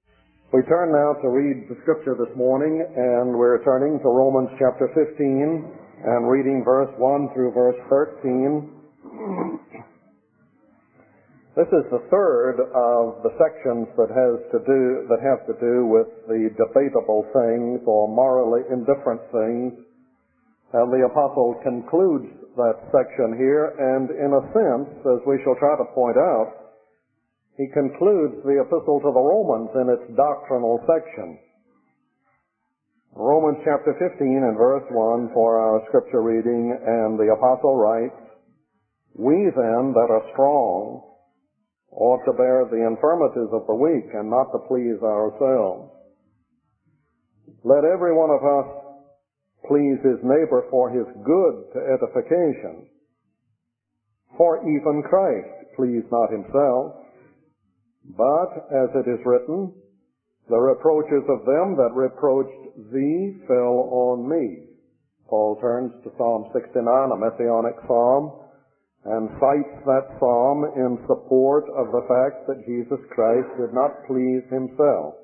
We turn now to read the scripture this morning, and we're turning to Romans chapter 15 and reading verse 1 through verse 13. This is the third of the sections that have to do with the debatable things or morally indifferent things. And the apostle concludes that section here, and in a sense, as we shall try to point out, he concludes the epistle to the Romans in its doctrinal section. Romans chapter 15 and verse 1 for our scripture reading, and the apostle writes, "We then that are strong ought to bear the infirmities of the weak and not to please ourselves. Let every one of us please his neighbor for his good to edification. For even Christ pleased not himself, but, as it is written, the reproaches of them that reproached thee fell on me." Paul turns to Psalm 69, a messianic psalm, and cites that psalm in support of the fact that Jesus Christ did not please himself.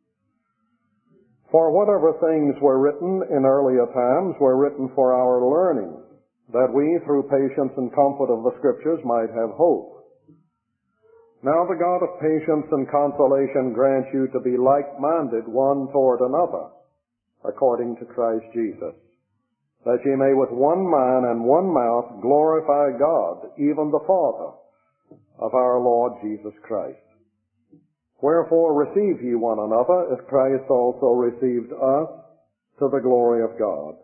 For whatever things were written in earlier times were written for our learning, that we, through patience and comfort of the Scriptures, might have hope. Now the God of patience and consolation grant you to be like-minded one toward another, according to Christ Jesus, that ye may with one mind and one mouth glorify God, even the Father of our Lord Jesus Christ. Wherefore receive ye one another, as Christ also received us, to the glory of God.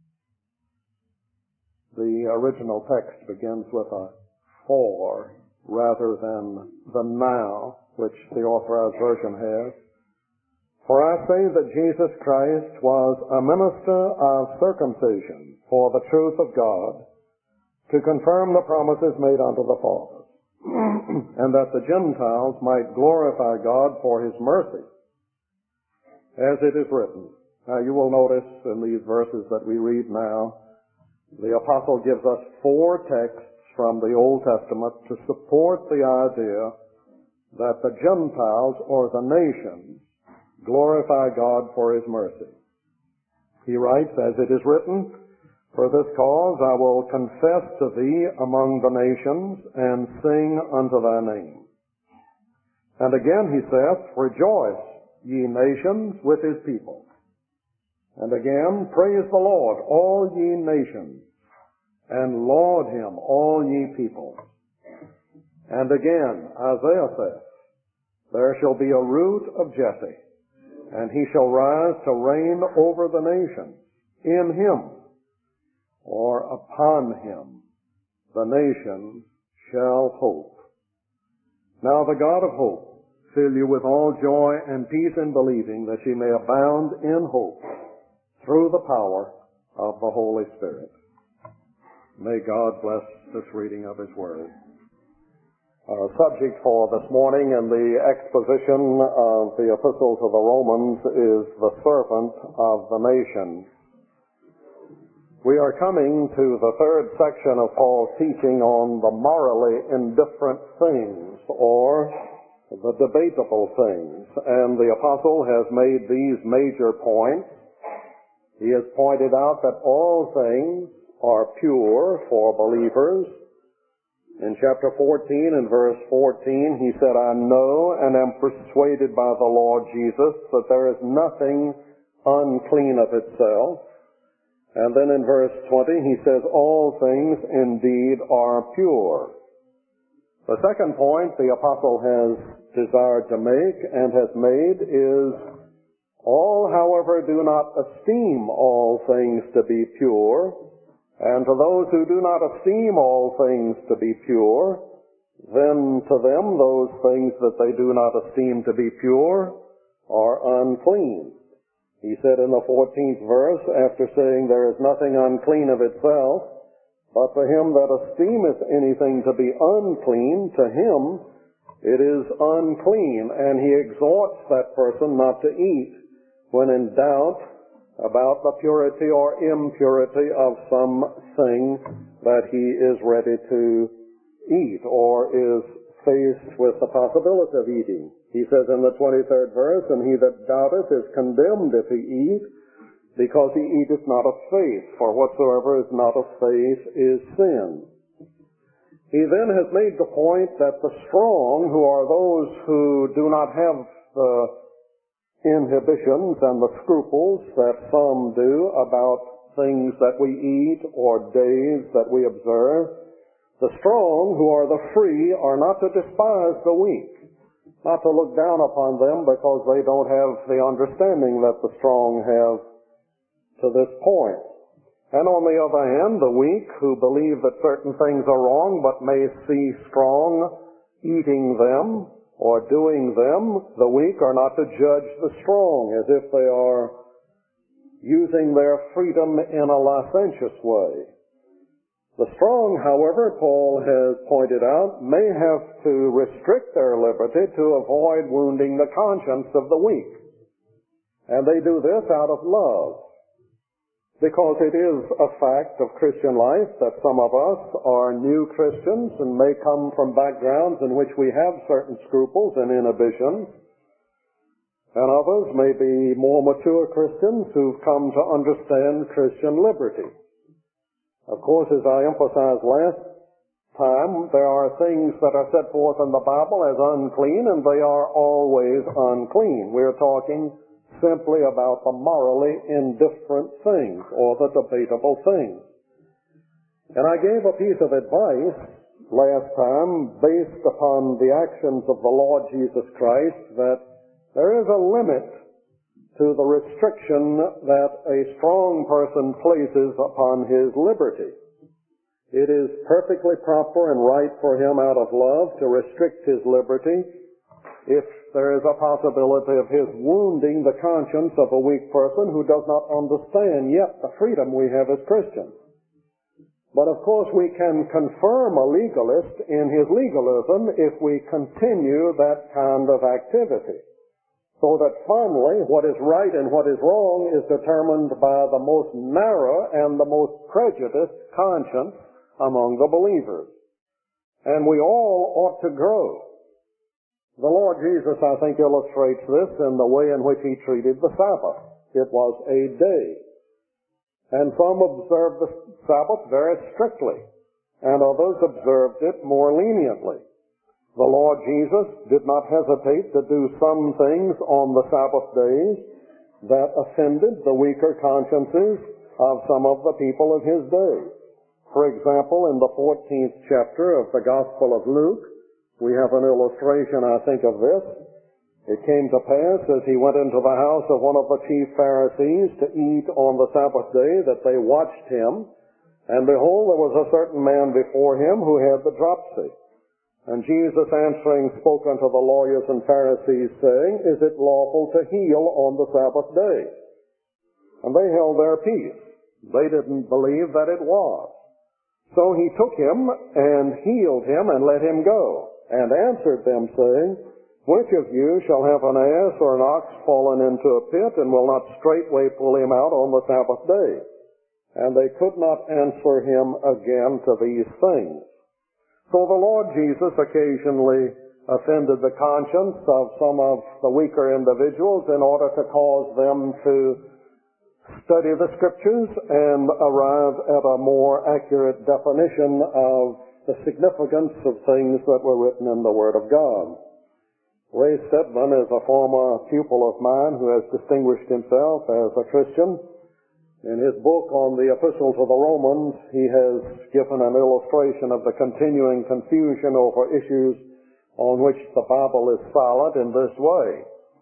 The original text begins with a "for" rather than the "now," which the Authorized Version has. "For I say that Jesus Christ was a minister of circumcision for the truth of God, to confirm the promises made unto the fathers, and that the Gentiles might glorify God for his mercy, as it is written." Now you will notice in these verses that we read now, the apostle gives us 4 texts from the Old Testament to support the idea that the Gentiles, or the nations, glorify God for his mercy. He writes, "As it is written, for this cause I will confess to thee among the nations, and sing unto thy name." And again he says, "Rejoice, ye nations, with his people." And again, "Praise the Lord, all ye nations, and laud him, all ye peoples." And again, Isaiah says, "There shall be a root of Jesse, and he shall rise to reign over the nations. In him, or upon him, the nations shall hope." Now the God of hope fill you with all joy and peace in believing, that ye may abound in hope through the power of the Holy Spirit. May God bless this reading of his word. Our subject for this morning in the exposition of the epistle to the Romans is the servant of the nations. We are coming to the third section of Paul's teaching on the morally indifferent things, or the debatable things. And the apostle has made these major points. He has pointed out that all things are pure for believers. In chapter 14 and verse 14, he said, "I know and am persuaded by the Lord Jesus that there is nothing unclean of itself." And then in verse 20, he says, "All things indeed are pure." The second point the apostle has desired to make and has made is, "All, however, do not esteem all things to be pure. And to those who do not esteem all things to be pure, then to them those things that they do not esteem to be pure are unclean." He said in the 14th verse, after saying, "There is nothing unclean of itself, but to him that esteemeth anything to be unclean, to him it is unclean." And he exhorts that person not to eat when in doubt about the purity or impurity of something that he is ready to eat or is faced with the possibility of eating. He says in the 23rd verse, "And he that doubteth is condemned if he eat, because he eateth not of faith, for whatsoever is not of faith is sin." He then has made the point that the strong, who are those who do not have the inhibitions and the scruples that some do about things that we eat or days that we observe, the strong, who are the free, are not to despise the weak, not to look down upon them because they don't have the understanding that the strong have to this point. And on the other hand, the weak, who believe that certain things are wrong but may see strong eating them or doing them, the weak are not to judge the strong as if they are using their freedom in a licentious way. The strong, however, Paul has pointed out, may have to restrict their liberty to avoid wounding the conscience of the weak. And they do this out of love, because it is a fact of Christian life that some of us are new Christians and may come from backgrounds in which we have certain scruples and inhibitions, and others may be more mature Christians who've come to understand Christian liberty. Of course, as I emphasized last time, there are things that are set forth in the Bible as unclean, and they are always unclean. We're talking simply about the morally indifferent things or the debatable things. And I gave a piece of advice last time based upon the actions of the Lord Jesus Christ that there is a limit to the restriction that a strong person places upon his liberty. It is perfectly proper and right for him out of love to restrict his liberty if there is a possibility of his wounding the conscience of a weak person who does not understand yet the freedom we have as Christians. But of course we can confirm a legalist in his legalism if we continue that kind of activity, so that finally what is right and what is wrong is determined by the most narrow and the most prejudiced conscience among the believers. And we all ought to grow. The Lord Jesus, I think, illustrates this in the way in which he treated the Sabbath. It was a day. And some observed the Sabbath very strictly, and others observed it more leniently. The Lord Jesus did not hesitate to do some things on the Sabbath days that offended the weaker consciences of some of the people of his day. For example, in the 14th chapter of the Gospel of Luke, we have an illustration, I think, of this. It came to pass, as he went into the house of one of the chief Pharisees to eat on the Sabbath day, that they watched him. And behold, there was a certain man before him who had the dropsy. And Jesus answering spoke unto the lawyers and Pharisees, saying, Is it lawful to heal on the Sabbath day? And they held their peace. They didn't believe that it was. So he took him and healed him and let him go, and answered them, saying, Which of you shall have an ass or an ox fallen into a pit, and will not straightway pull him out on the Sabbath day? And they could not answer him again to these things. So the Lord Jesus occasionally offended the conscience of some of the weaker individuals in order to cause them to study the Scriptures and arrive at a more accurate definition of the significance of things that were written in the Word of God. Ray Stedman is a former pupil of mine who has distinguished himself as a Christian. In his book on the Epistle to the Romans, he has given an illustration of the continuing confusion over issues on which the Bible is silent in this way.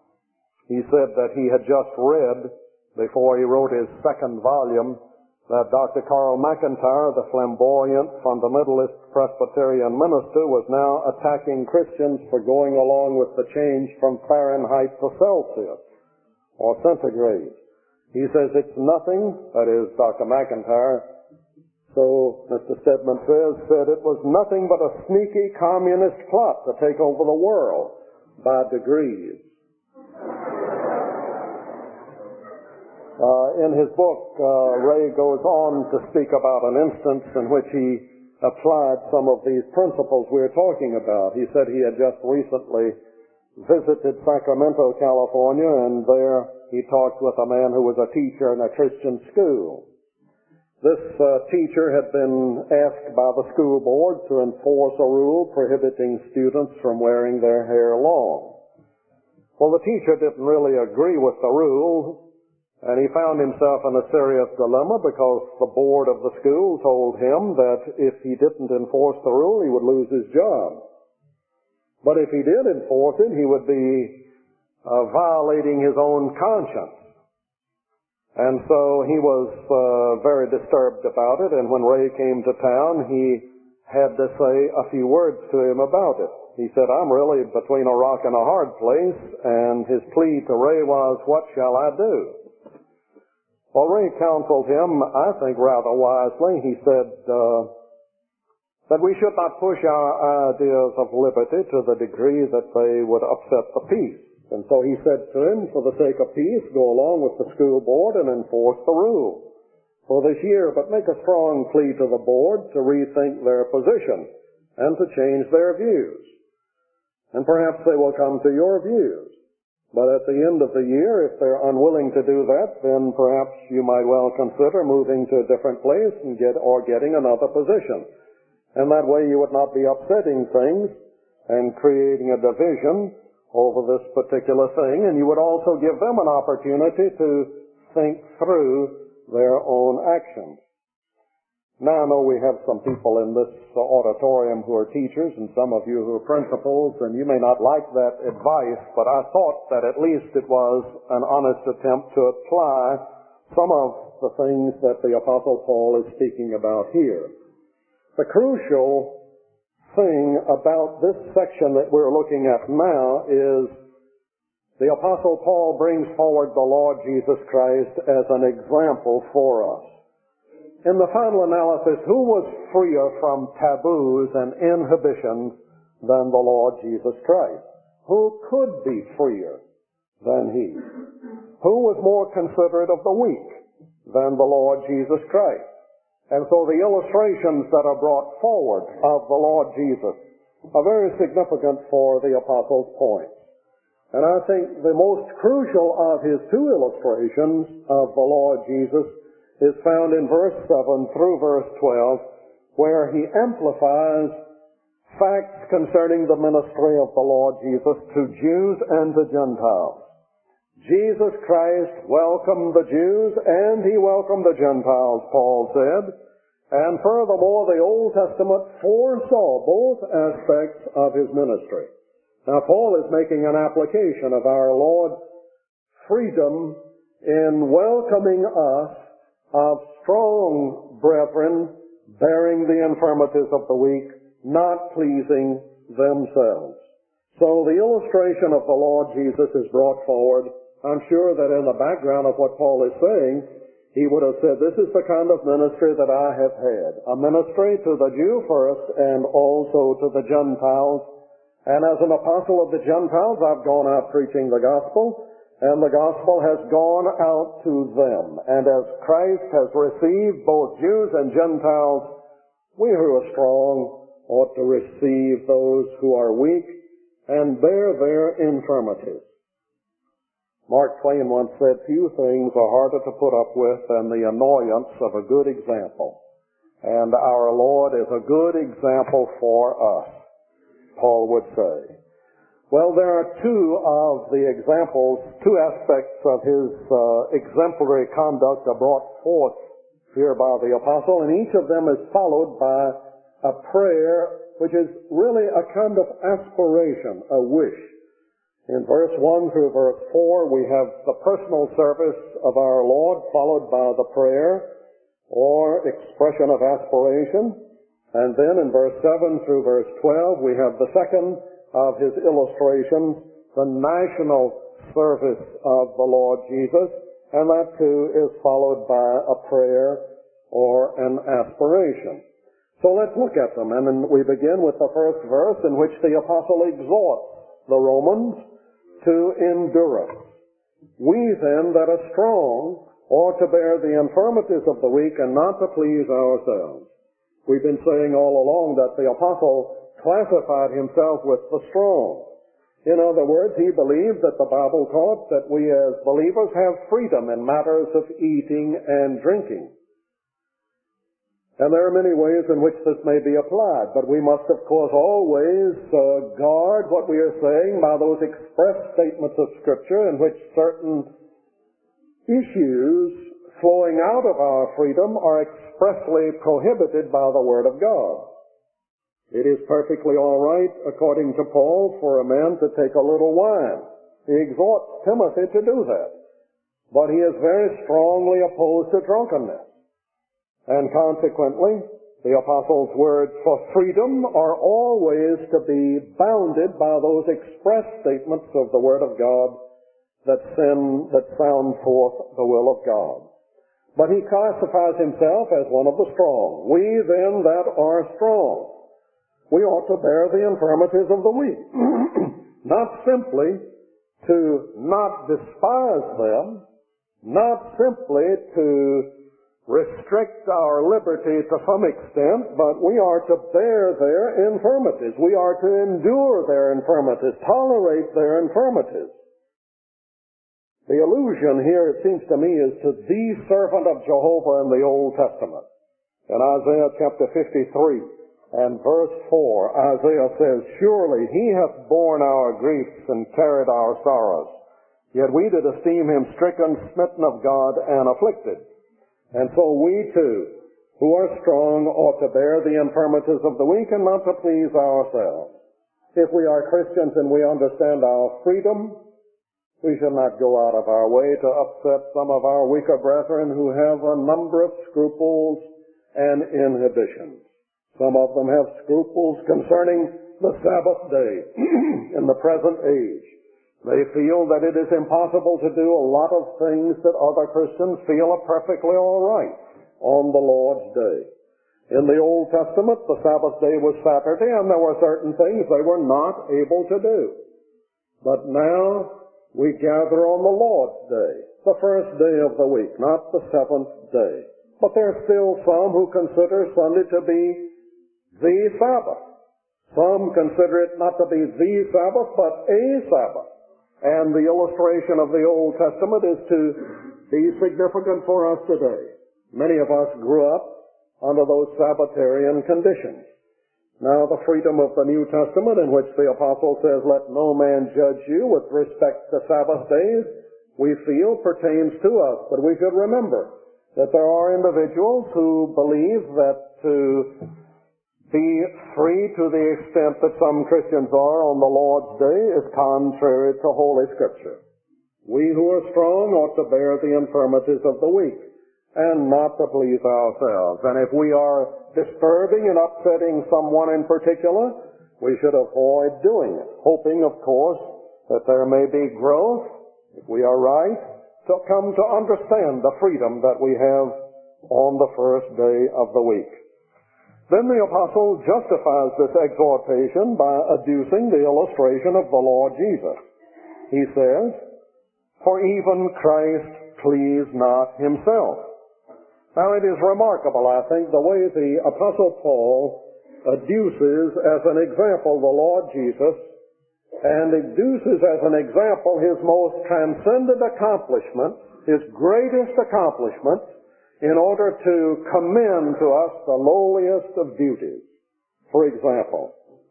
He said that he had just read, before he wrote his second volume, that Dr. Carl McIntyre, the flamboyant fundamentalist Presbyterian minister, was now attacking Christians for going along with the change from Fahrenheit to Celsius, or centigrade. He says it's nothing, that is Dr. McIntyre, so Mr. Stedman said it was nothing but a sneaky communist plot to take over the world by degrees. In his book, Ray goes on to speak about an instance in which he applied some of these principles we're talking about. He said he had just recently visited Sacramento, California, and there he talked with a man who was a teacher in a Christian school. This teacher had been asked by the school board to enforce a rule prohibiting students from wearing their hair long. Well, the teacher didn't really agree with the rule, and he found himself in a serious dilemma because the board of the school told him that if he didn't enforce the rule, he would lose his job. But if he did enforce it, he would be violating his own conscience. And so he was very disturbed about it, and when Ray came to town, he had to say a few words to him about it. He said, "I'm really between a rock and a hard place," and his plea to Ray was, "What shall I do?" Well, Ray counseled him, I think rather wisely. He said that we should not push our ideas of liberty to the degree that they would upset the peace. And so he said to him, for the sake of peace, go along with the school board and enforce the rule for this year, but make a strong plea to the board to rethink their position and to change their views. And perhaps they will come to your views. But at the end of the year, if they're unwilling to do that, then perhaps you might well consider moving to a different place and getting another position. And that way you would not be upsetting things and creating a division over this particular thing, and you would also give them an opportunity to think through their own actions. Now, I know we have some people in this auditorium who are teachers and some of you who are principals, and you may not like that advice, but I thought that at least it was an honest attempt to apply some of the things that the Apostle Paul is speaking about here. The crucial thing about this section that we're looking at now is the Apostle Paul brings forward the Lord Jesus Christ as an example for us. In the final analysis, who was freer from taboos and inhibitions than the Lord Jesus Christ? Who could be freer than he? Who was more considerate of the weak than the Lord Jesus Christ? And so the illustrations that are brought forward of the Lord Jesus are very significant for the Apostle's point. And I think the most crucial of his two illustrations of the Lord Jesus is found in verse 7 through verse 12, where he amplifies facts concerning the ministry of the Lord Jesus to Jews and to Gentiles. Jesus Christ welcomed the Jews and he welcomed the Gentiles, Paul said. And furthermore, the Old Testament foresaw both aspects of his ministry. Now, Paul is making an application of our Lord's freedom in welcoming us of strong brethren bearing the infirmities of the weak, not pleasing themselves. So the illustration of the Lord Jesus is brought forward. I'm sure that in the background of what Paul is saying, he would have said, this is the kind of ministry that I have had. A ministry to the Jew first and also to the Gentiles. And as an apostle of the Gentiles, I've gone out preaching the gospel, and the gospel has gone out to them. And as Christ has received both Jews and Gentiles, we who are strong ought to receive those who are weak and bear their infirmities. Mark Twain once said, few things are harder to put up with than the annoyance of a good example. And our Lord is a good example for us, Paul would say. Well, there are two of the examples, two aspects of his exemplary conduct are brought forth here by the apostle, and each of them is followed by a prayer which is really a kind of aspiration, a wish. In verse 1 through verse 4, we have the personal service of our Lord followed by the prayer or expression of aspiration. And then in verse 7 through verse 12, we have the second of his illustrations, the national service of the Lord Jesus, and that too is followed by a prayer or an aspiration. So let's look at them, and then we begin with the first verse in which the apostle exhorts the Romans to endurance. We then that are strong ought to bear the infirmities of the weak and not to please ourselves. We've been saying all along that the apostle classified himself with the strong. In other words, he believed that the Bible taught that we as believers have freedom in matters of eating and drinking. And there are many ways in which this may be applied, but we must, of course, always guard what we are saying by those express statements of Scripture in which certain issues flowing out of our freedom are expressly prohibited by the Word of God. It is perfectly all right, according to Paul, for a man to take a little wine. He exhorts Timothy to do that. But he is very strongly opposed to drunkenness. And consequently, the Apostle's words for freedom are always to be bounded by those express statements of the Word of God that sound forth the will of God. But he classifies himself as one of the strong. We then that are strong, we ought to bear the infirmities of the weak. Not simply to not despise them, not simply to restrict our liberty to some extent, but we are to bear their infirmities. We are to endure their infirmities, tolerate their infirmities. The allusion here, it seems to me, is to the servant of Jehovah in the Old Testament. In Isaiah chapter 53 and verse 4, Isaiah says, "Surely he hath borne our griefs and carried our sorrows. Yet we did esteem him stricken, smitten of God, and afflicted." And so we too, who are strong, ought to bear the infirmities of the weak and not to please ourselves. If we are Christians and we understand our freedom, we shall not go out of our way to upset some of our weaker brethren who have a number of scruples and inhibitions. Some of them have scruples concerning the Sabbath day in the present age. They feel that it is impossible to do a lot of things that other Christians feel are perfectly all right on the Lord's day. In the Old Testament, the Sabbath day was Saturday, and there were certain things they were not able to do. But now we gather on the Lord's day, the first day of the week, not the seventh day. But there are still some who consider Sunday to be the Sabbath. Some consider it not to be the Sabbath, but a Sabbath. And the illustration of the Old Testament is to be significant for us today. Many of us grew up under those Sabbatarian conditions. Now the freedom of the New Testament, in which the Apostle says, "Let no man judge you with respect to Sabbath days," we feel pertains to us. But we should remember that there are individuals who believe that to be free to the extent that some Christians are on the Lord's day is contrary to Holy Scripture. We who are strong ought to bear the infirmities of the weak and not to please ourselves. And if we are disturbing and upsetting someone in particular, we should avoid doing it, hoping, of course, that there may be growth, if we are right, to come to understand the freedom that we have on the first day of the week. Then the Apostle justifies this exhortation by adducing the illustration of the Lord Jesus. He says, "For even Christ pleased not himself." Now it is remarkable, I think, the way the Apostle Paul adduces as an example the Lord Jesus, and adduces as an example his most transcendent accomplishment, his greatest accomplishment, in order to commend to us the lowliest of duties. For example,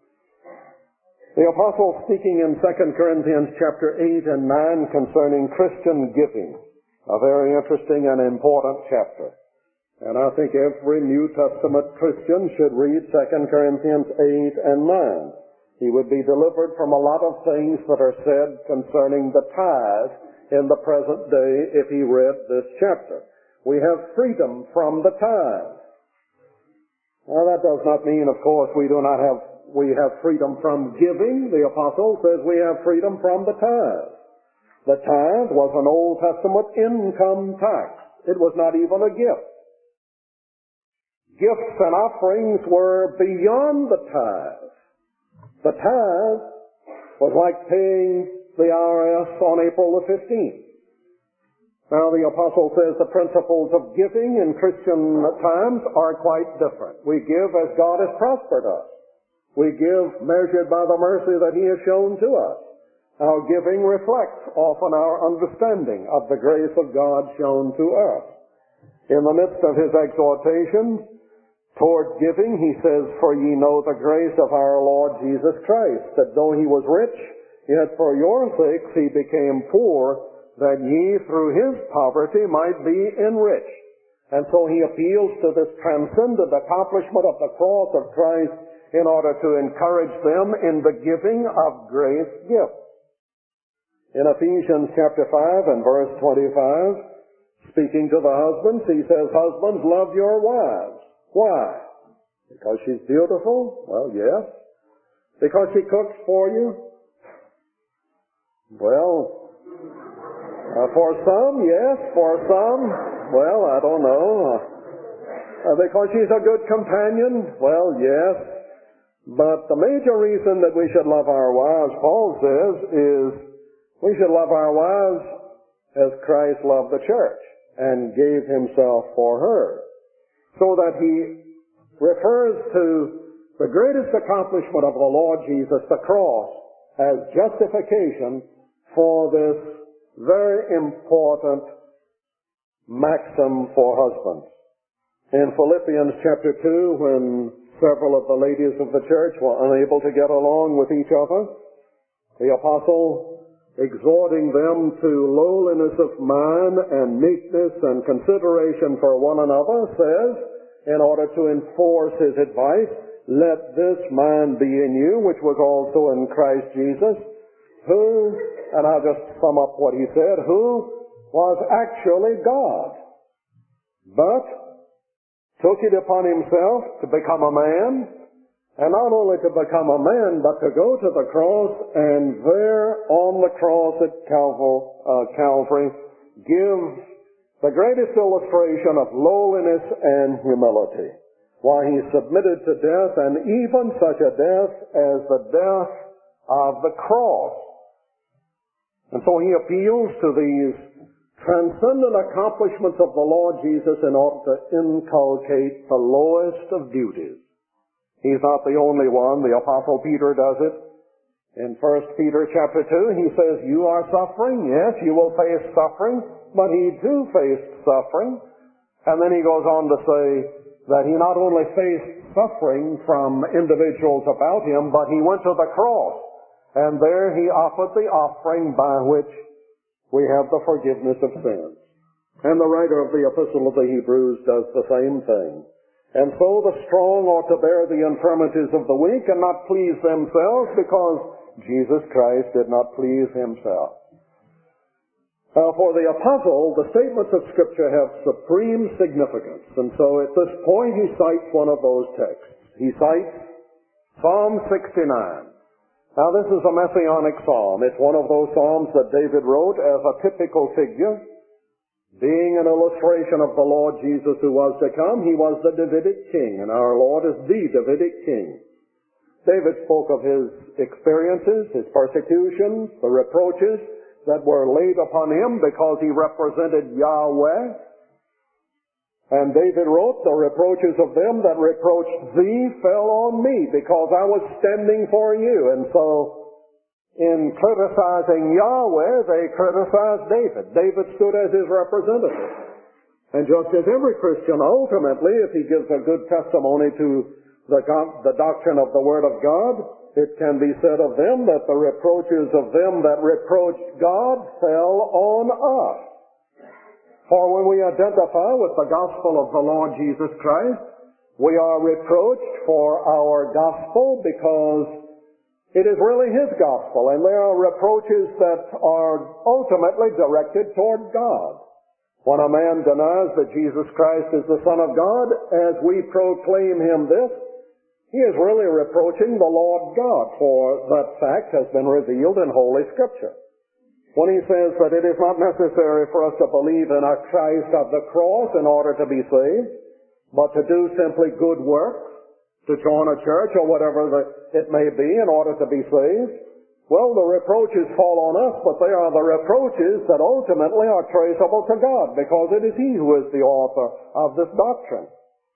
the Apostle speaking in 2 Corinthians chapter 8 and 9 concerning Christian giving, a very interesting and important chapter. And I think every New Testament Christian should read 2 Corinthians 8 and 9. He would be delivered from a lot of things that are said concerning the tithe in the present day if he read this chapter. We have freedom from the tithe. Now that does not mean, of course, we have freedom from giving. The Apostle says we have freedom from the tithe. The tithe was an Old Testament income tax. It was not even a gift. Gifts and offerings were beyond the tithe. The tithe was like paying the IRS on April the 15th. Now the Apostle says the principles of giving in Christian times are quite different. We give as God has prospered us. We give measured by the mercy that He has shown to us. Our giving reflects often our understanding of the grace of God shown to us. In the midst of his exhortations toward giving, he says, "For ye know the grace of our Lord Jesus Christ, that though he was rich, yet for your sakes he became poor, that ye through his poverty might be enriched." And so he appeals to this transcendent accomplishment of the cross of Christ in order to encourage them in the giving of grace gifts. In Ephesians chapter 5 and verse 25, speaking to the husbands, he says, "Husbands, love your wives." Why? Because she's beautiful? Well, yes. Because she cooks for you? Well, for some, yes. For some, well, I don't know. Because she's a good companion? Well, yes. But the major reason that we should love our wives, Paul says, is we should love our wives as Christ loved the church and gave himself for her. So that he refers to the greatest accomplishment of the Lord Jesus, the cross, as justification for this very important maxim for husbands. In Philippians chapter 2, when several of the ladies of the church were unable to get along with each other, the apostle, exhorting them to lowliness of mind and meekness and consideration for one another, says, in order to enforce his advice, "Let this mind be in you, which was also in Christ Jesus, who," and I'll just sum up what he said, "who was actually God, but took it upon himself to become a man, and not only to become a man, but to go to the cross, and there on the cross at Calvary give the greatest illustration of lowliness and humility, while he submitted to death, and even such a death as the death of the cross." And so he appeals to these transcendent accomplishments of the Lord Jesus in order to inculcate the lowest of duties. He's not the only one. The Apostle Peter does it. In 1 Peter chapter 2, he says, "You are suffering. Yes, you will face suffering." But he too faced suffering. And then he goes on to say that he not only faced suffering from individuals about him, but he went to the cross. And there he offered the offering by which we have the forgiveness of sins. And the writer of the Epistle of the Hebrews does the same thing. And so the strong ought to bear the infirmities of the weak and not please themselves, because Jesus Christ did not please himself. Now, for the apostle, the statements of Scripture have supreme significance. And so at this point he cites one of those texts. He cites Psalm 69. Now, this is a messianic psalm. It's one of those psalms that David wrote as a typical figure, being an illustration of the Lord Jesus who was to come. He was the Davidic king, and our Lord is the Davidic king. David spoke of his experiences, his persecutions, the reproaches that were laid upon him because he represented Yahweh. And David wrote, "The reproaches of them that reproached thee fell on me, because I was standing for you." And so, in criticizing Yahweh, they criticized David. David stood as his representative. And just as every Christian, ultimately, if he gives a good testimony to the doctrine of the Word of God, it can be said of them that the reproaches of them that reproached God fell on us. For when we identify with the gospel of the Lord Jesus Christ, we are reproached for our gospel because it is really his gospel, and there are reproaches that are ultimately directed toward God. When a man denies that Jesus Christ is the Son of God, as we proclaim him this, he is really reproaching the Lord God, for that fact has been revealed in Holy Scripture. When he says that it is not necessary for us to believe in a Christ of the cross in order to be saved, but to do simply good works, to join a church or whatever it may be in order to be saved, well, the reproaches fall on us, but they are the reproaches that ultimately are traceable to God, because it is he who is the author of this doctrine.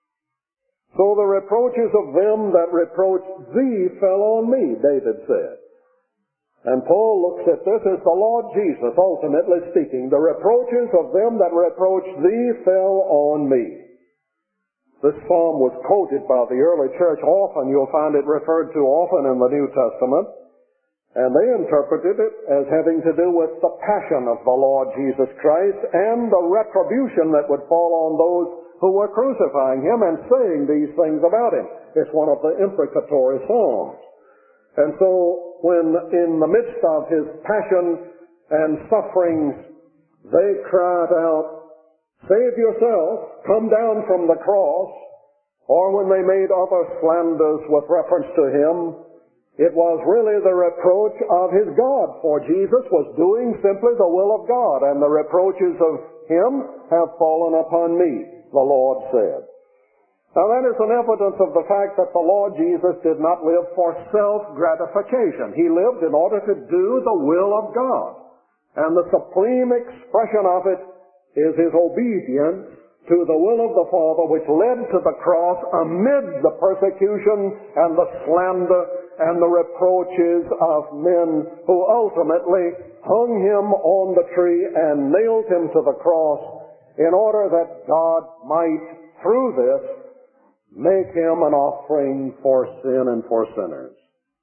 So the reproaches of them that reproached thee fell on me, David said. And Paul looks at this as the Lord Jesus, ultimately speaking. The reproaches of them that reproached thee fell on me. This psalm was quoted by the early church often. You'll find it referred to often in the New Testament. And they interpreted it as having to do with the passion of the Lord Jesus Christ and the retribution that would fall on those who were crucifying him and saying these things about him. It's one of the imprecatory psalms. And so when in the midst of his passion and sufferings, they cried out, "Save yourself, come down from the cross," or when they made other slanders with reference to him, it was really the reproach of his God, for Jesus was doing simply the will of God, and the reproaches of him have fallen upon me, the Lord said. Now that is an evidence of the fact that the Lord Jesus did not live for self-gratification. He lived in order to do the will of God. And the supreme expression of it is his obedience to the will of the Father, which led to the cross amid the persecution and the slander and the reproaches of men who ultimately hung him on the tree and nailed him to the cross in order that God might, through this, make him an offering for sin and for sinners.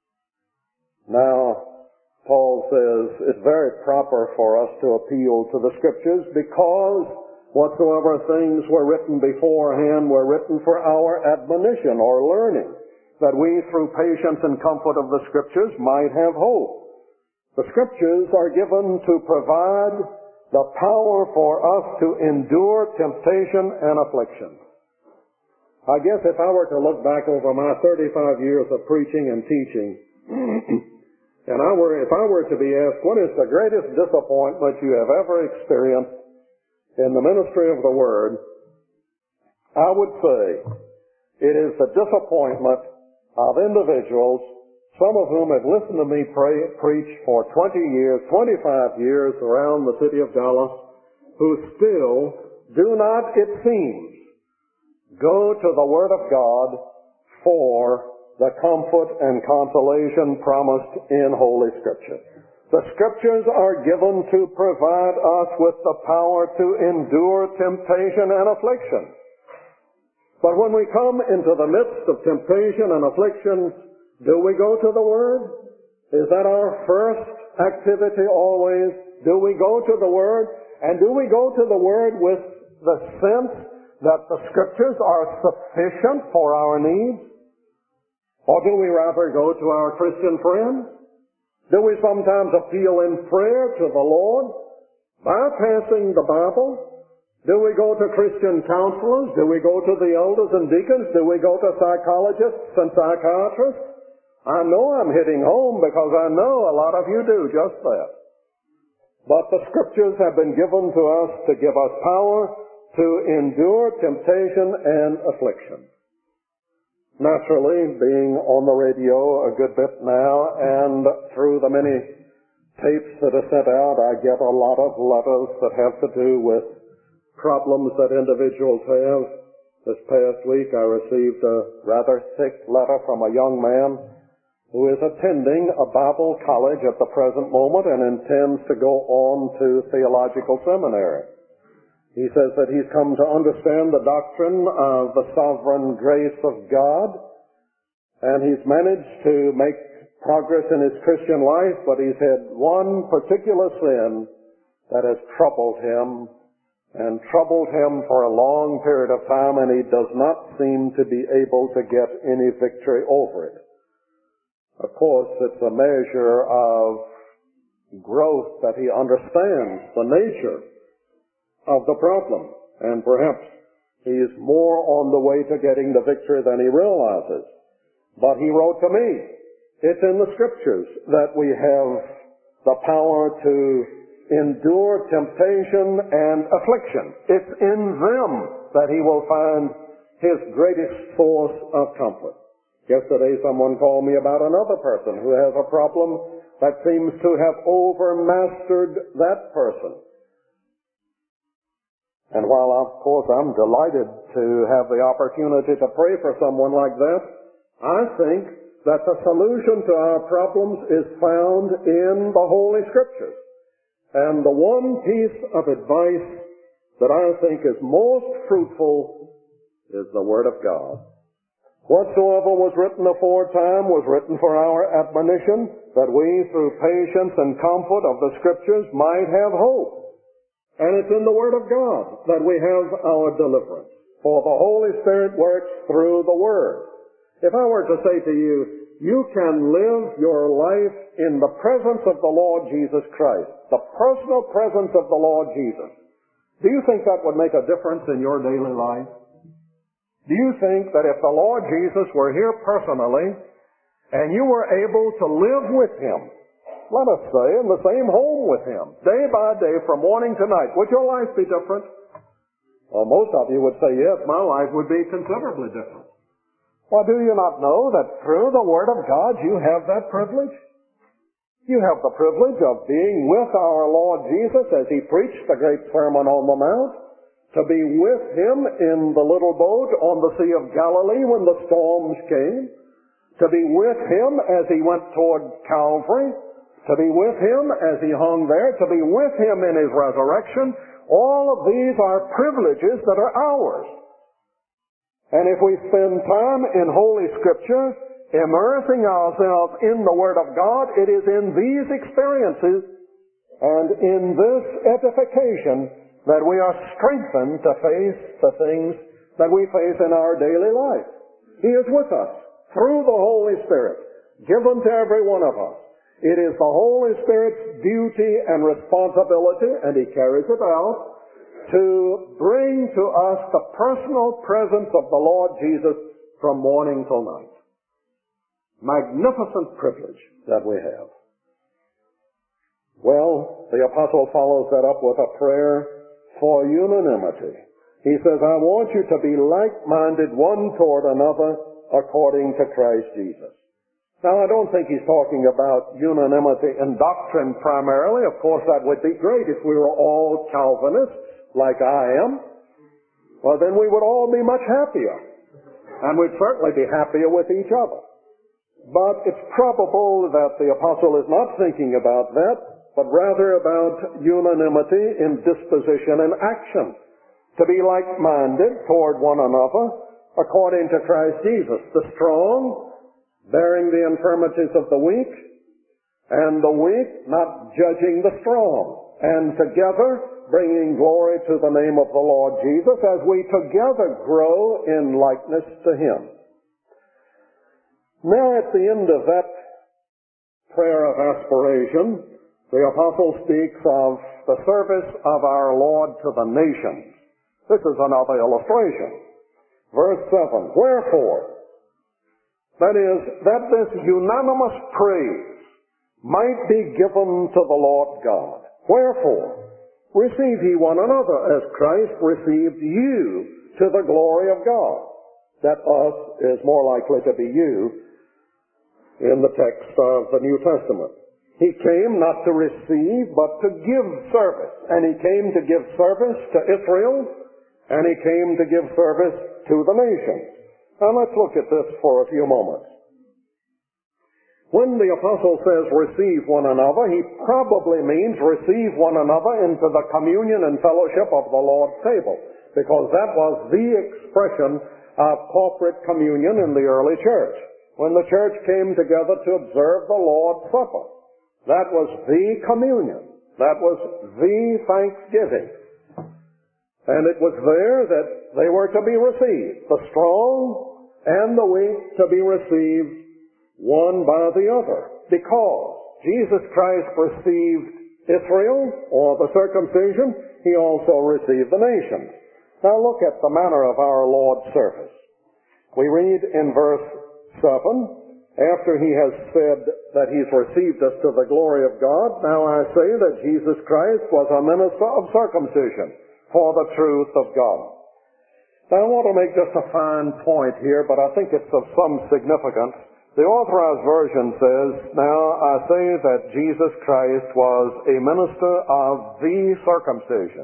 Now, Paul says it's very proper for us to appeal to the Scriptures because whatsoever things were written beforehand were written for our admonition or learning, that we through patience and comfort of the Scriptures might have hope. The Scriptures are given to provide the power for us to endure temptation and affliction. I guess if I were to look back over my 35 years of preaching and teaching, and if I were to be asked, what is the greatest disappointment you have ever experienced in the ministry of the Word, I would say it is the disappointment of individuals, some of whom have listened to me preach for 20 years, 25 years around the city of Dallas, who still do not, it seems, go to the Word of God for the comfort and consolation promised in Holy Scripture. The Scriptures are given to provide us with the power to endure temptation and affliction. But when we come into the midst of temptation and affliction, do we go to the Word? Is that our first activity always? Do we go to the Word? And do we go to the Word with the sense that the Scriptures are sufficient for our needs? Or do we rather go to our Christian friends? Do we sometimes appeal in prayer to the Lord, bypassing the Bible? Do we go to Christian counselors? Do we go to the elders and deacons? Do we go to psychologists and psychiatrists? I know I'm hitting home because I know a lot of you do just that. But the Scriptures have been given to us to give us power to endure temptation and affliction. Naturally, being on the radio a good bit now, and through the many tapes that are sent out, I get a lot of letters that have to do with problems that individuals have. This past week, I received a rather thick letter from a young man who is attending a Bible college at the present moment and intends to go on to theological seminary. He says that he's come to understand the doctrine of the sovereign grace of God, and he's managed to make progress in his Christian life, but he's had one particular sin that has troubled him for a long period of time, and he does not seem to be able to get any victory over it. Of course, it's a measure of growth that he understands the nature of the problem, and perhaps he is more on the way to getting the victory than he realizes. But he wrote to me, it's in the Scriptures that we have the power to endure temptation and affliction. It's in them that he will find his greatest source of comfort. Yesterday someone called me about another person who has a problem that seems to have overmastered that person. And while, of course, I'm delighted to have the opportunity to pray for someone like that, I think that the solution to our problems is found in the Holy Scriptures. And the one piece of advice that I think is most fruitful is the Word of God. Whatsoever was written aforetime was written for our admonition, that we, through patience and comfort of the Scriptures, might have hope. And it's in the Word of God that we have our deliverance. For the Holy Spirit works through the Word. If I were to say to you, you can live your life in the presence of the Lord Jesus Christ, the personal presence of the Lord Jesus, do you think that would make a difference in your daily life? Do you think that if the Lord Jesus were here personally and you were able to live with Him, let us say in the same home with Him, day by day from morning to night, would your life be different? Well, most of you would say, yes, my life would be considerably different. Well, do you not know that through the Word of God you have that privilege? You have the privilege of being with our Lord Jesus as He preached the great Sermon on the Mount, to be with Him in the little boat on the Sea of Galilee when the storms came, to be with Him as He went toward Calvary, to be with Him as He hung there, to be with Him in His resurrection. All of these are privileges that are ours. And if we spend time in Holy Scripture, immersing ourselves in the Word of God, it is in these experiences and in this edification that we are strengthened to face the things that we face in our daily life. He is with us through the Holy Spirit, given to every one of us. It is the Holy Spirit's duty and responsibility, and He carries it out, to bring to us the personal presence of the Lord Jesus from morning till night. Magnificent privilege that we have. Well, the apostle follows that up with a prayer for unanimity. He says, I want you to be like-minded one toward another according to Christ Jesus. Now, I don't think he's talking about unanimity in doctrine primarily. Of course, that would be great if we were all Calvinists, like I am. Well, then we would all be much happier. And we'd certainly be happier with each other. But it's probable that the apostle is not thinking about that, but rather about unanimity in disposition and action, to be like-minded toward one another according to Christ Jesus, the strong bearing the infirmities of the weak, and the weak not judging the strong, and together bringing glory to the name of the Lord Jesus as we together grow in likeness to Him. Now at the end of that prayer of aspiration, the apostle speaks of the service of our Lord to the nations. This is another illustration. Verse 7, wherefore, that is, that this unanimous praise might be given to the Lord God. Wherefore, receive ye one another as Christ received you to the glory of God. That us is more likely to be you in the text of the New Testament. He came not to receive, but to give service. And He came to give service to Israel, and He came to give service to the nations. Now let's look at this for a few moments. When the apostle says receive one another, he probably means receive one another into the communion and fellowship of the Lord's table, because that was the expression of corporate communion in the early church. When the church came together to observe the Lord's Supper, that was the communion. That was the thanksgiving. And it was there that they were to be received. The strong and the weak to be received one by the other. Because Jesus Christ received Israel, or the circumcision, He also received the nations. Now look at the manner of our Lord's service. We read in verse 7, after He has said that He's received us to the glory of God, now I say that Jesus Christ was a minister of circumcision for the truth of God. Now I want to make just a fine point here, but I think it's of some significance. The Authorized Version says, now I say that Jesus Christ was a minister of the circumcision.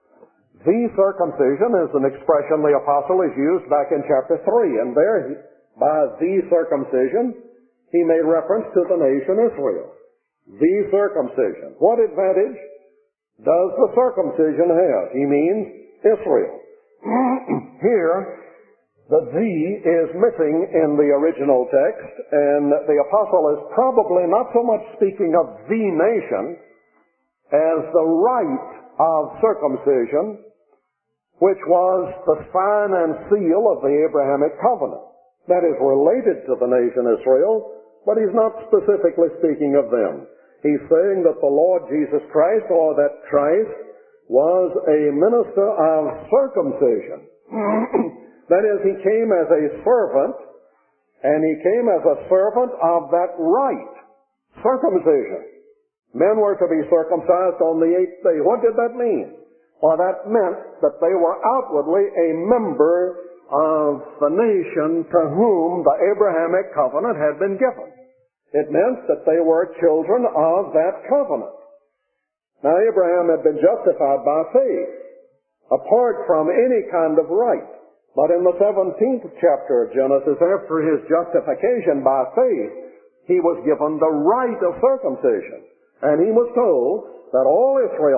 The circumcision is an expression the apostle has used back in chapter 3, and there By the circumcision, he made reference to the nation Israel. The circumcision. What advantage does the circumcision have? He means Israel. Here, the "the" is missing in the original text, and the apostle is probably not so much speaking of the nation as the rite of circumcision, which was the sign and seal of the Abrahamic covenant. That is related to the nation Israel, but he's not specifically speaking of them. He's saying that the Lord Jesus Christ, or that Christ, was a minister of circumcision. That is, he came as a servant, and he came as a servant of that rite, circumcision. Men were to be circumcised on the 8th day. What did that mean? Well, that meant that they were outwardly a member of the nation to whom the Abrahamic covenant had been given. It meant that they were children of that covenant. Now, Abraham had been justified by faith, apart from any kind of rite. But in the 17th chapter of Genesis, after his justification by faith, he was given the rite of circumcision. And he was told that all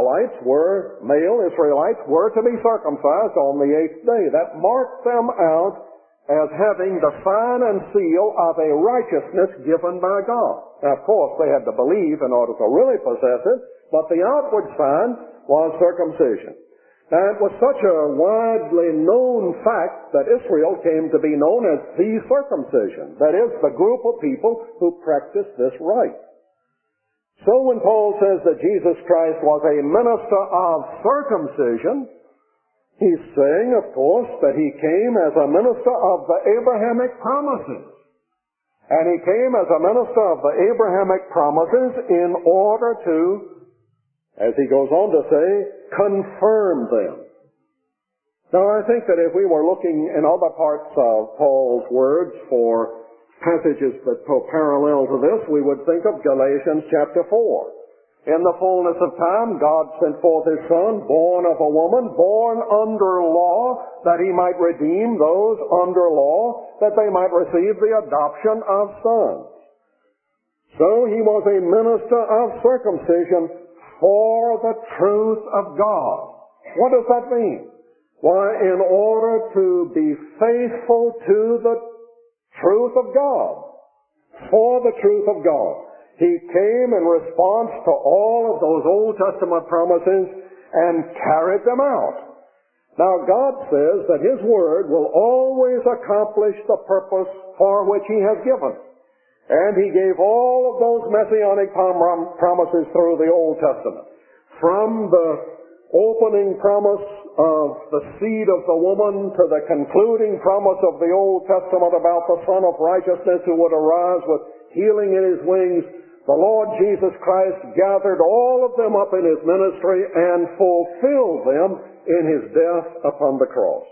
male Israelites were to be circumcised on the 8th day. That marked them out as having the sign and seal of a righteousness given by God. Now, of course, they had to believe in order to really possess it, but the outward sign was circumcision. Now, it was such a widely known fact that Israel came to be known as the circumcision. That is, the group of people who practiced this rite. So when Paul says that Jesus Christ was a minister of circumcision, he's saying, of course, that he came as a minister of the Abrahamic promises. And he came as a minister of the Abrahamic promises in order to, as he goes on to say, confirm them. Now, I think that if we were looking in other parts of Paul's words for passages that go parallel to this, we would think of Galatians chapter 4. In the fullness of time, God sent forth His Son, born of a woman, born under law, that He might redeem those under law, that they might receive the adoption of sons. So He was a minister of circumcision for the truth of God. What does that mean? Why, in order to be faithful to the truth of God, for the truth of God. He came in response to all of those Old Testament promises and carried them out. Now, God says that His Word will always accomplish the purpose for which He has given. And He gave all of those messianic promises through the Old Testament. From the opening promise of the seed of the woman to the concluding promise of the Old Testament about the Son of Righteousness who would arise with healing in His wings, the Lord Jesus Christ gathered all of them up in His ministry and fulfilled them in His death upon the cross.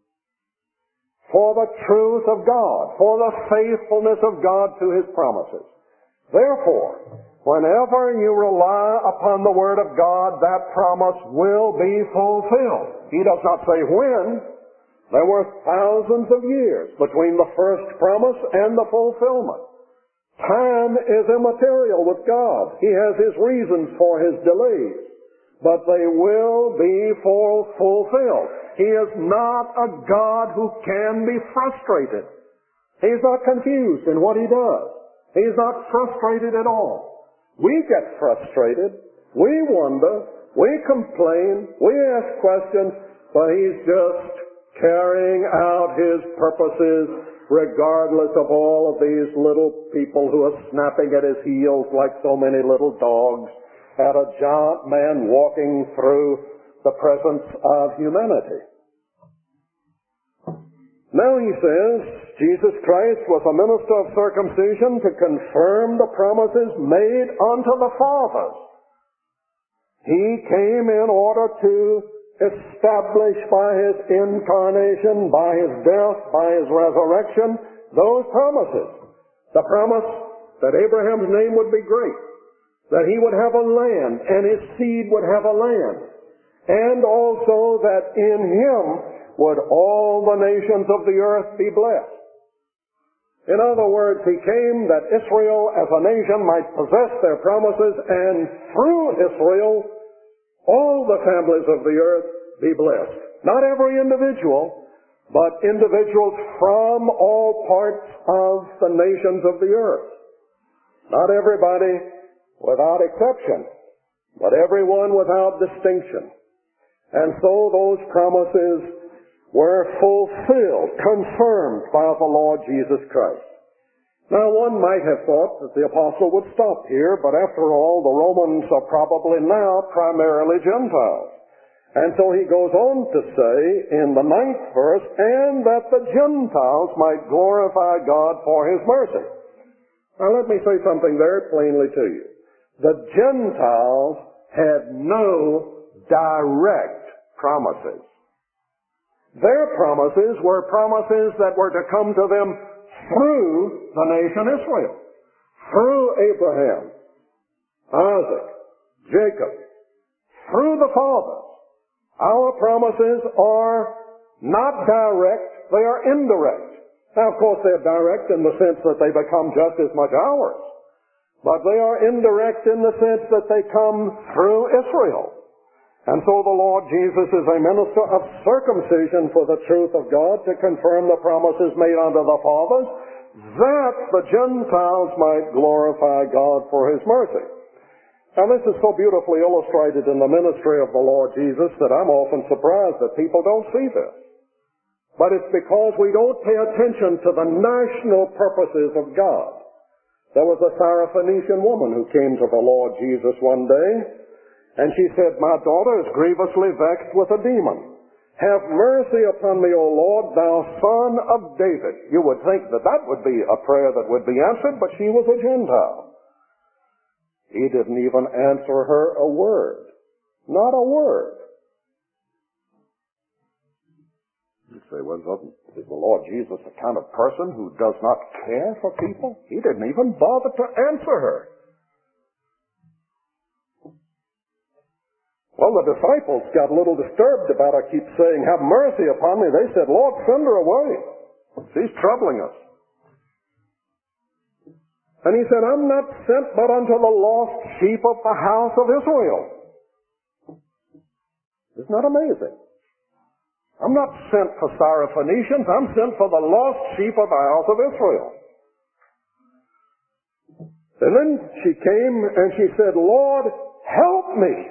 For the truth of God, for the faithfulness of God to His promises. Therefore, whenever you rely upon the Word of God, that promise will be fulfilled. He does not say when. There were thousands of years between the first promise and the fulfillment. Time is immaterial with God. He has His reasons for His delays, but they will be fulfilled. He is not a God who can be frustrated. He's not confused in what He does. He's not frustrated at all. We get frustrated, we wonder, we complain, we ask questions, but He's just carrying out His purposes regardless of all of these little people who are snapping at His heels like so many little dogs at a giant man walking through the presence of humanity. Now he says, Jesus Christ was a minister of circumcision to confirm the promises made unto the fathers. He came in order to establish by His incarnation, by His death, by His resurrection, those promises. The promise that Abraham's name would be great, that he would have a land, and his seed would have a land, and also that in him would all the nations of the earth be blessed. In other words, he came that Israel as a nation might possess their promises, and through Israel, all the families of the earth be blessed. Not every individual, but individuals from all parts of the nations of the earth. Not everybody without exception, but everyone without distinction. And so those promises were fulfilled, confirmed by the Lord Jesus Christ. Now, one might have thought that the apostle would stop here, but after all, the Romans are probably now primarily Gentiles. And so he goes on to say in the 9th verse, and that the Gentiles might glorify God for his mercy. Now let me say something very plainly to you. The Gentiles had no direct promises. Their promises were promises that were to come to them through the nation Israel, through Abraham, Isaac, Jacob, through the fathers. Our promises are not direct, they are indirect. Now, of course, they're direct in the sense that they become just as much ours. But they are indirect in the sense that they come through Israel. And so the Lord Jesus is a minister of circumcision for the truth of God to confirm the promises made unto the fathers, that the Gentiles might glorify God for his mercy. Now, this is so beautifully illustrated in the ministry of the Lord Jesus that I'm often surprised that people don't see this. But it's because we don't pay attention to the national purposes of God. There was a Syrophoenician woman who came to the Lord Jesus one day, and she said, "My daughter is grievously vexed with a demon. Have mercy upon me, O Lord, thou Son of David." You would think that that would be a prayer that would be answered, but she was a Gentile. He didn't even answer her a word. Not a word. You say, well, is the Lord Jesus the kind of person who does not care for people? He didn't even bother to answer her. Well, the disciples got a little disturbed about her keep saying, "Have mercy upon me." They said, "Lord, send her away. She's troubling us." And he said, "I'm not sent but unto the lost sheep of the house of Israel." Isn't that amazing? I'm not sent for Syrophoenicians. I'm sent for the lost sheep of the house of Israel. And then she came and she said, "Lord, help me."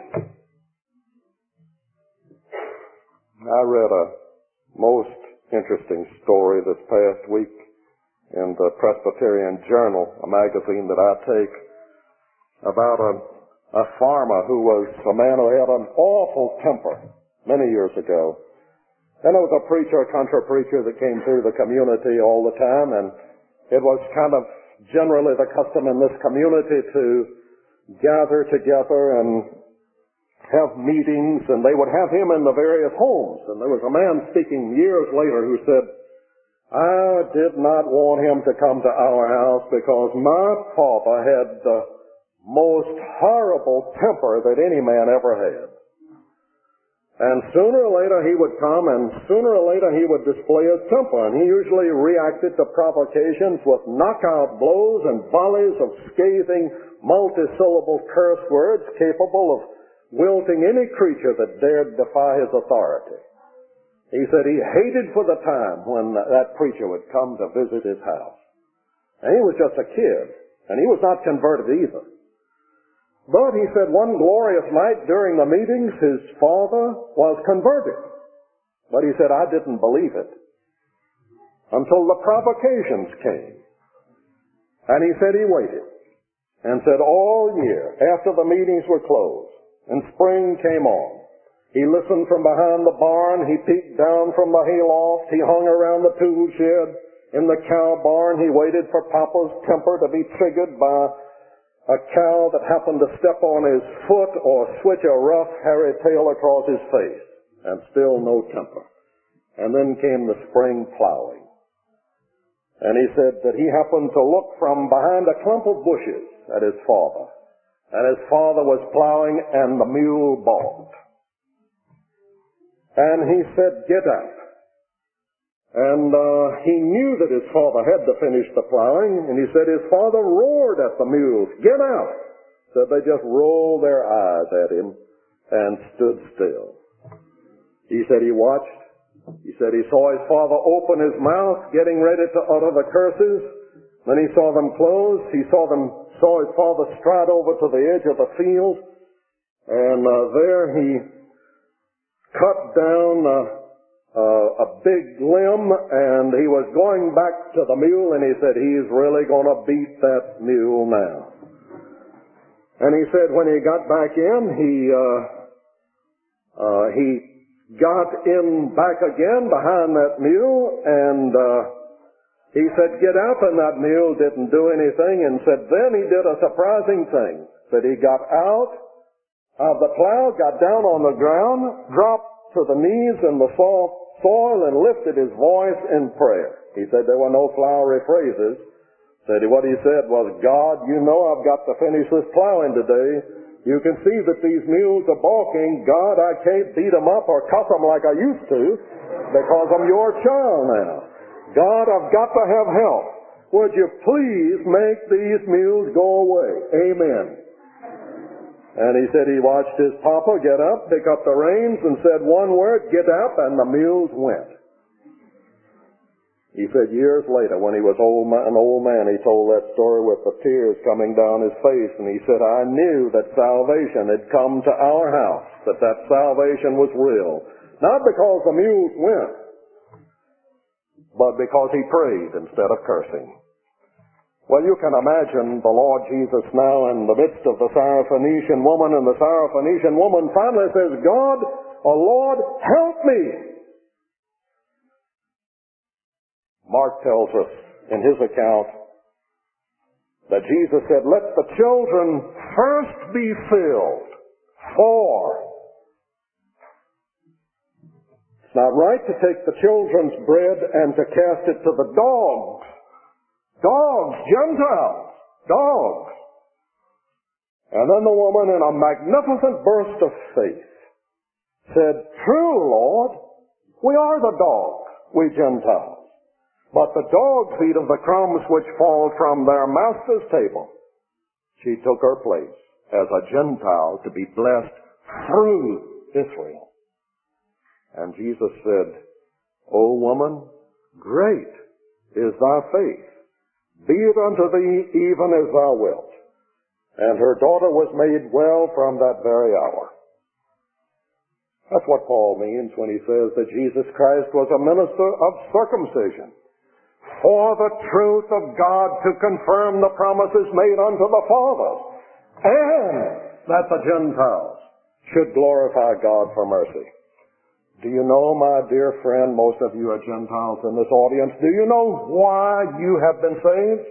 I read a most interesting story this past week in the Presbyterian Journal, a magazine that I take, about a farmer who was a man who had an awful temper many years ago. And there was a preacher, a country preacher, that came through the community all the time, and it was kind of generally the custom in this community to gather together and have meetings, and they would have him in the various homes. And there was a man speaking years later who said, "I did not want him to come to our house because my father had the most horrible temper that any man ever had. And sooner or later he would come, and sooner or later he would display his temper. And he usually reacted to provocations with knockout blows and volleys of scathing, multi-syllable curse words capable of wilting any creature that dared defy his authority." He said he hated for the time when that preacher would come to visit his house. And he was just a kid, and he was not converted either. But he said one glorious night during the meetings, his father was converted. But he said, "I didn't believe it until the provocations came." And he said he waited and said all year, after the meetings were closed and spring came on, he listened from behind the barn, he peeked down from the hayloft, he hung around the tool shed in the cow barn, he waited for Papa's temper to be triggered by a cow that happened to step on his foot or switch a rough, hairy tail across his face, and still no temper. And then came the spring plowing. And he said that he happened to look from behind a clump of bushes at his father, and his father was plowing and the mule balked. And he said, "Get up." And he knew that his father had to finish the plowing, and he said his father roared at the mules, "Get out!" Said they just rolled their eyes at him and stood still. He said he watched. He said he saw his father open his mouth, getting ready to utter the curses. Then he saw them close. He saw his father stride over to the edge of the field, and there he cut down a big limb, and he was going back to the mule, and he said, "He's really going to beat that mule now." And he said when he got back in, he got in back again behind that mule, and he said, "Get up," and that mule didn't do anything, and said then he did a surprising thing. Said he got out of the plow, got down on the ground, dropped to the knees in the soil, and lifted his voice in prayer. He said there were no flowery phrases. Said what he said was, "God, you know I've got to finish this plowing today. You can see that these mules are balking. God, I can't beat them up or cuff them like I used to because I'm your child now. God, I've got to have help. Would you please make these mules go away? Amen." And he said he watched his papa get up, pick up the reins, and said one word, "Get up," and the mules went. He said years later, when he was an old man, he told that story with the tears coming down his face, and he said, "I knew that salvation had come to our house, that salvation was real. Not because the mules went, but because he prayed instead of cursing." Well, you can imagine the Lord Jesus now in the midst of the Syrophoenician woman, and the Syrophoenician woman finally says, "God, oh Lord, help me." Mark tells us in his account that Jesus said, "Let the children first be filled, for it's not right to take the children's bread and to cast it to the dogs." Dogs, Gentiles, dogs. And then the woman, in a magnificent burst of faith, said, "True, Lord, we are the dogs, we Gentiles. But the dogs eat of the crumbs which fall from their master's table." She took her place as a Gentile to be blessed through Israel. And Jesus said, "O woman, great is thy faith. Be it unto thee even as thou wilt." And her daughter was made well from that very hour. That's what Paul means when he says that Jesus Christ was a minister of circumcision, for the truth of God, to confirm the promises made unto the fathers, and that the Gentiles should glorify God for mercy. Do you know, my dear friend, most of you are Gentiles in this audience, do you know why you have been saved?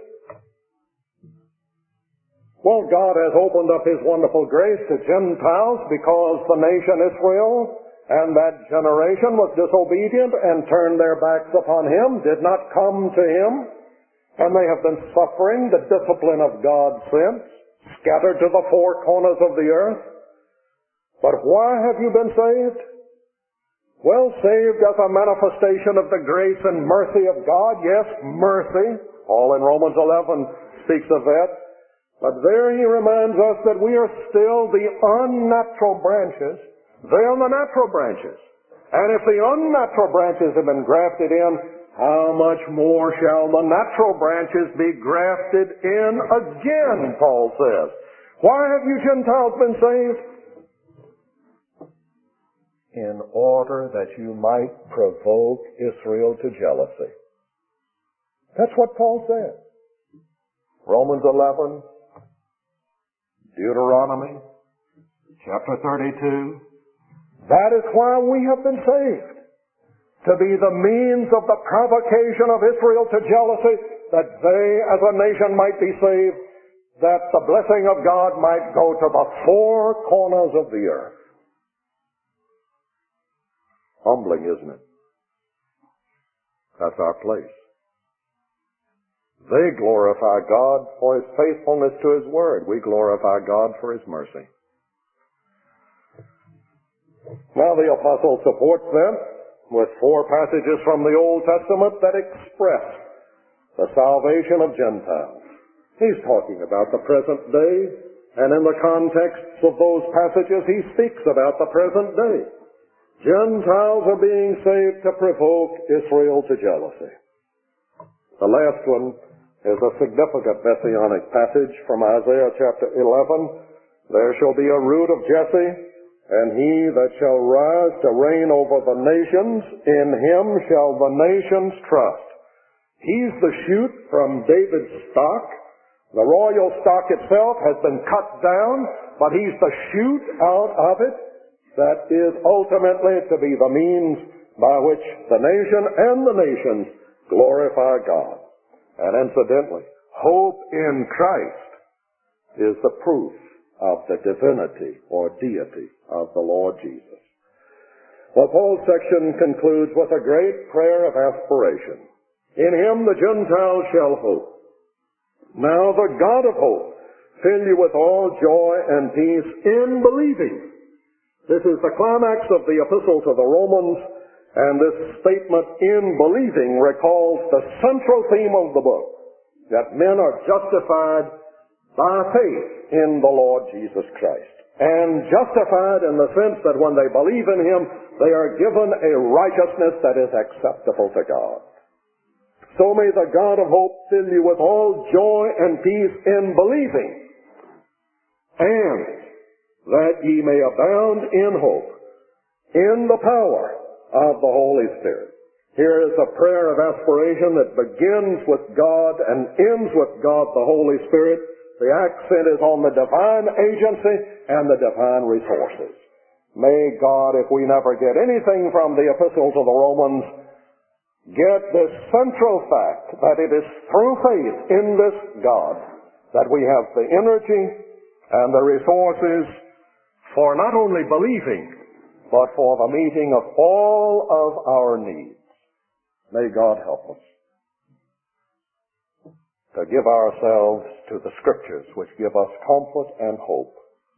Well, God has opened up His wonderful grace to Gentiles because the nation Israel and that generation was disobedient and turned their backs upon Him, did not come to Him, and they have been suffering the discipline of God since, scattered to the four corners of the earth. But why have you been saved? Well, saved as a manifestation of the grace and mercy of God. Yes, mercy. Paul in Romans 11 speaks of that. But there he reminds us that we are still the unnatural branches. They are the natural branches. And if the unnatural branches have been grafted in, how much more shall the natural branches be grafted in again, Paul says. Why have you Gentiles been saved? In order that you might provoke Israel to jealousy. That's what Paul said. Romans 11, Deuteronomy, chapter 32. That is why we have been saved. To be the means of the provocation of Israel to jealousy, that they as a nation might be saved, that the blessing of God might go to the four corners of the earth. Humbling, isn't it? That's our place. They glorify God for His faithfulness to His Word. We glorify God for His mercy. Now the apostle supports them with 4 passages from the Old Testament that express the salvation of Gentiles. He's talking about the present day, and in the context of those passages, he speaks about the present day. Gentiles are being saved to provoke Israel to jealousy. The last one is a significant messianic passage from Isaiah chapter 11. There shall be a root of Jesse, and he that shall rise to reign over the nations, in him shall the nations trust. He's the shoot from David's stock. The royal stock itself has been cut down, but he's the shoot out of it that is ultimately to be the means by which the nation and the nations glorify God. And incidentally, hope in Christ is the proof of the divinity or deity of the Lord Jesus. Well, Paul's section concludes with a great prayer of aspiration. In him the Gentiles shall hope. Now the God of hope fill you with all joy and peace in believing. This is the climax of the epistle to the Romans, and this statement in believing recalls the central theme of the book, that men are justified by faith in the Lord Jesus Christ. And justified in the sense that when they believe in him, they are given a righteousness that is acceptable to God. So may the God of hope fill you with all joy and peace in believing, and that ye may abound in hope, in the power of the Holy Spirit. Here is a prayer of aspiration that begins with God and ends with God the Holy Spirit. The accent is on the divine agency and the divine resources. May God, if we never get anything from the epistle to the Romans, get this central fact that it is through faith in this God that we have the energy and the resources for not only believing, but for the meeting of all of our needs. May God help us to give ourselves to the Scriptures, which give us comfort and hope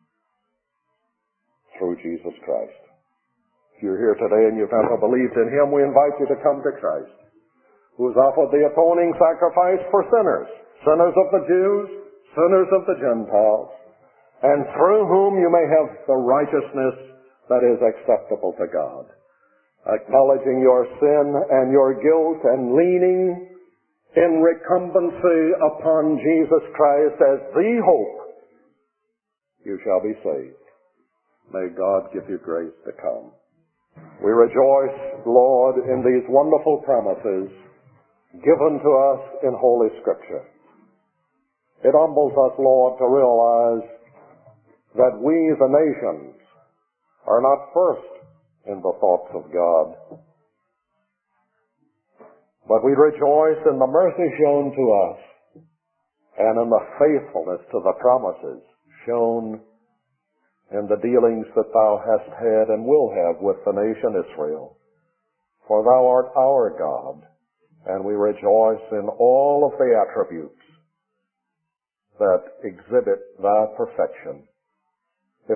through Jesus Christ. If you're here today and you've never believed in him, we invite you to come to Christ, who has offered the atoning sacrifice for sinners, sinners of the Jews, sinners of the Gentiles, and through whom you may have the righteousness that is acceptable to God. Acknowledging your sin and your guilt and leaning in recumbency upon Jesus Christ as the hope, you shall be saved. May God give you grace to come. We rejoice, Lord, in these wonderful promises given to us in Holy Scripture. It humbles us, Lord, to realize that we, the nations, are not first in the thoughts of God, but we rejoice in the mercy shown to us and in the faithfulness to the promises shown in the dealings that thou hast had and will have with the nation Israel. For thou art our God, and we rejoice in all of the attributes that exhibit thy perfection.